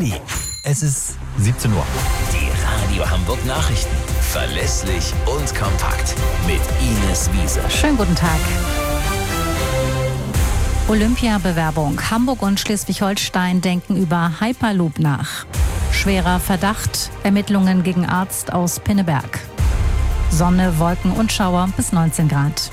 Olli, es ist 17 Uhr. Die Radio Hamburg Nachrichten. Verlässlich und kompakt. Mit Ines Wiese. Schönen guten Tag. Olympiabewerbung. Hamburg und Schleswig-Holstein denken über Hyperloop nach. Schwerer Verdacht. Ermittlungen gegen Arzt aus Pinneberg. Sonne, Wolken und Schauer bis 19 Grad.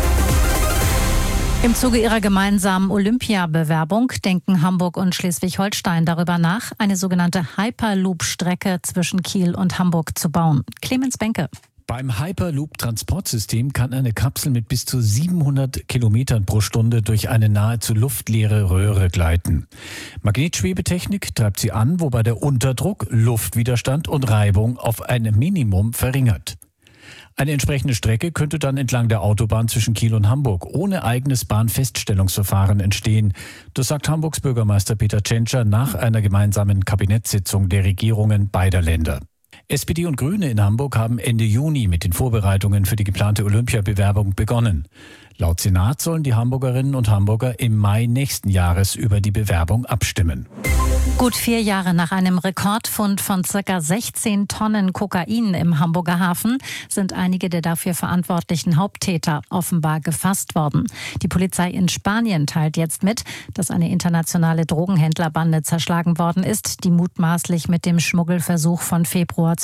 Im Zuge ihrer gemeinsamen Olympiabewerbung denken Hamburg und Schleswig-Holstein darüber nach, eine sogenannte Hyperloop-Strecke zwischen Kiel und Hamburg zu bauen. Clemens Benke. Beim Hyperloop-Transportsystem kann eine Kapsel mit bis zu 700 Kilometern pro Stunde durch eine nahezu luftleere Röhre gleiten. Magnetschwebetechnik treibt sie an, wobei der Unterdruck, Luftwiderstand und Reibung auf ein Minimum verringert. Eine entsprechende Strecke könnte dann entlang der Autobahn zwischen Kiel und Hamburg ohne eigenes Bahnfeststellungsverfahren entstehen. Das sagt Hamburgs Bürgermeister Peter Tschentscher nach einer gemeinsamen Kabinettssitzung der Regierungen beider Länder. SPD und Grüne in Hamburg haben Ende Juni mit den Vorbereitungen für die geplante Olympiabewerbung begonnen. Laut Senat sollen die Hamburgerinnen und Hamburger im Mai nächsten Jahres über die Bewerbung abstimmen. Gut 4 Jahre nach einem Rekordfund von ca. 16 Tonnen Kokain im Hamburger Hafen sind einige der dafür verantwortlichen Haupttäter offenbar gefasst worden. Die Polizei in Spanien teilt jetzt mit, dass eine internationale Drogenhändlerbande zerschlagen worden ist, die mutmaßlich mit dem Schmuggelversuch von Februar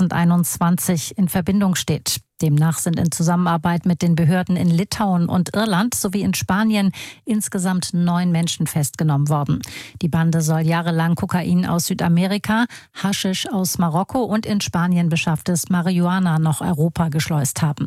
2021 in Verbindung steht. Demnach sind in Zusammenarbeit mit den Behörden in Litauen und Irland sowie in Spanien insgesamt 9 Menschen festgenommen worden. Die Bande soll jahrelang Kokain aus Südamerika, Haschisch aus Marokko und in Spanien beschafftes Marihuana nach Europa geschleust haben.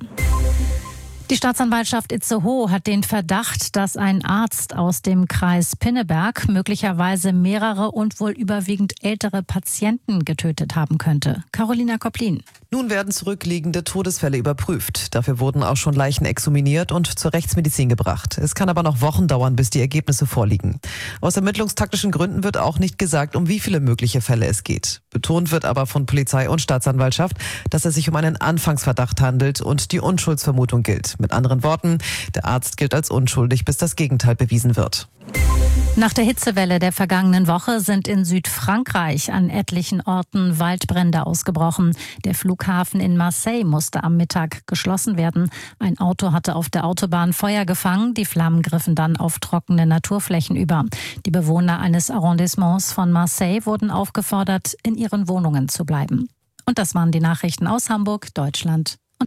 Die Staatsanwaltschaft Itzehoe hat den Verdacht, dass ein Arzt aus dem Kreis Pinneberg möglicherweise mehrere und wohl überwiegend ältere Patienten getötet haben könnte. Carolina Kopplin. Nun werden zurückliegende Todesfälle überprüft. Dafür wurden auch schon Leichen exhuminiert und zur Rechtsmedizin gebracht. Es kann aber noch Wochen dauern, bis die Ergebnisse vorliegen. Aus ermittlungstaktischen Gründen wird auch nicht gesagt, um wie viele mögliche Fälle es geht. Betont wird aber von Polizei und Staatsanwaltschaft, dass es sich um einen Anfangsverdacht handelt und die Unschuldsvermutung gilt. Mit anderen Worten, der Arzt gilt als unschuldig, bis das Gegenteil bewiesen wird. Nach der Hitzewelle der vergangenen Woche sind in Südfrankreich an etlichen Orten Waldbrände ausgebrochen. Der Flughafen in Marseille musste am Mittag geschlossen werden. Ein Auto hatte auf der Autobahn Feuer gefangen. Die Flammen griffen dann auf trockene Naturflächen über. Die Bewohner eines Arrondissements von Marseille wurden aufgefordert, in ihren Wohnungen zu bleiben. Und das waren die Nachrichten aus Hamburg, Deutschland